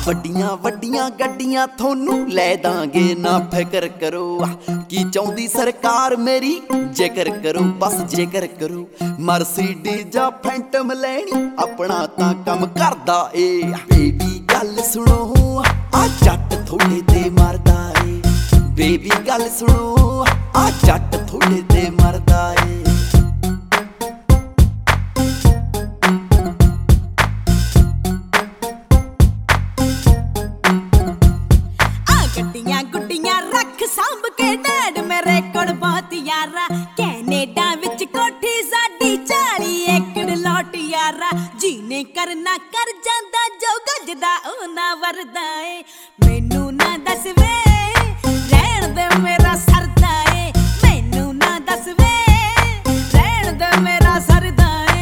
ਵੱਡੀਆਂ ਵੱਡੀਆਂ ਗੱਡੀਆਂ ਥੋਨੂੰ ਲੈ ਦਾਂਗੇ ਨਾ ਫਿਕਰ ਕਰੋ। ਕੀ ਚਾਹੁੰਦੀ ਸਰਕਾਰ ਮੇਰੀ ਜ਼ਿਕਰ ਕਰੋ, ਬਸ ਜ਼ਿਕਰ ਕਰੋ। ਮਰਸੀਡੀਜ਼ ਜਾਂ ਫੈਂਟਮ ਲੈਣੀ ਆਪਣਾ ਤਾਂ ਕੰਮ ਕਰਦਾ ਏ। ਬੇਬੀ ਗੱਲ ਸੁਣੋ ਆ ਜੱਟ ਥੋੜੇ ਤੇ ਮਰਦਾ ਏ। ਬੇਬੀ ਗੱਲ ਸੁਣੋ ਆ ਜੱਟ ਥੋੜੇ ਤੇ ਮਰਦਾ ਏ। ਗੱਡੀਆਂ ਗੁੱਡੀਆਂ ਰੱਖ ਸਾਂਭ ਕੇ ਡੈਡ ਮੇਰੇ ਕੋਲ ਬਹੁਤ ਯਾਰਾ। ਕੈਨੇਡਾ ਵਿੱਚ ਕੋਠੀ ਸਾਡੀ 40 ਏਕੜ ਲੋਟ ਯਾਰਾ। ਜੀਨੇ ਕਰਨਾ ਕਰ ਜਾਂਦਾ ਜੋ ਗੱਜਦਾ ਉਹ ਨਾ ਵਰਦਾ ਏ। ਮੈਨੂੰ ਨਾ ਦੱਸ ਵੇ ਰਹਿਣ ਦੇ ਮੇਰਾ ਸਰਦਾ ਏ। ਮੈਨੂੰ ਨਾ ਦੱਸ ਵੇ ਰਹਿਣ ਦੇ ਮੇਰਾ ਸਰਦਾ ਏ।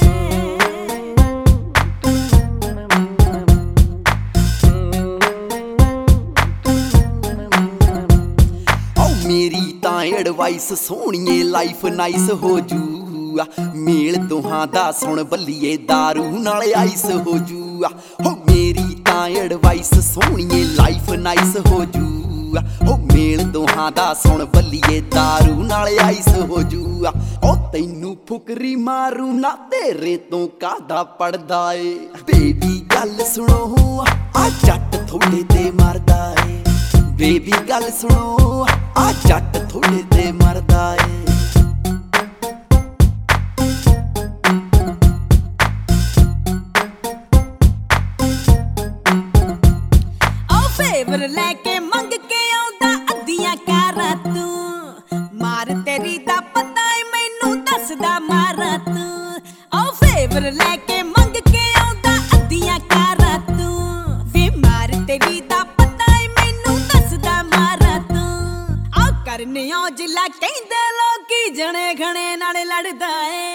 ਮੇਰੀ ਤਾਂ ਐਡਵਾਈਸ ਸੋਹਣੀਏ ਲਾਈਫ ਨਾਈਸ ਹੋ ਜੂ। ਮੇਲ ਦੋਹਾਂ ਦਾ ਸੁਣ ਬੱਲੀਏ ਦਾਰੂ ਨਾਲ ਆਈਸ ਹੋ ਜੂ। ਹੋ ਮੇਰੀ ਤਾਂ ਐਡਵਾਈਸ ਸੋਹਣੀਏ ਲਾਈਫ ਨਾਈਸ ਹੋ ਜੂ। ਹੋ ਮੇਲ ਦੋਹਾਂ ਦਾ ਸੁਣ ਬੱਲੀਏ ਦਾਰੂ ਨਾਲ ਆਈਸ ਹੋ ਜੂ। ਉਹ ਤੈਨੂੰ ਫੁਕਰੀ ਮਾਰੂ ਨਾ ਤੇਰੇ ਤੋਂ ਕਾਹਦਾ ਪੜਦਾ ਏ। ਬੇਬੀ ਗੱਲ ਸੁਣੋ ਆ ਜੱਟ ਥੋੜੇ ਤੇ ਮਰਦਾ ਏ। ਬੇਬੀ ਗੱਲ ਸੁਣੋ ਆ ਜੱਟ ਥੋੜੇ ਤੇ ਮਰਦਾ ਏ। ਉਹ ਫੇਵਰ ਲੈ ਕੇ ਮੰਗ ਕੇ ਆਉਂਦਾ ਅੱਧੀਆਂ ਕਾਰਾਂ ਤੂੰ। ਮਾਰ ਤੇਰੀ ਦਾ ਪਤਾ ਏ ਮੈਨੂੰ ਦੱਸਦਾ ਮਾਰਾਂ ਤੂੰ। ਉਹ ਫੇਵਰ ਲੈ ਕੇ ਮੰਗ ਕੇ ਆਉਂਦਾ ਅੱਧੀਆਂ ਕਾਰਾਂ ਤੂੰ। ਵੇ ਮਾਰ ਤੇਰੀ ਦਾ ਪਤਾ ਏ ਮੈਨੂੰ ਦੱਸਦਾ ਮਾਰਾਂ ਤੂੰ। ਆ ਕਰਨਿਓ ਜਿਲਾ ਕਹਿੰਦੇ ਲੋਕੀ ਜਣੇ ਖਣੇ ਨਾਲ ਲੜਦਾ ਏ।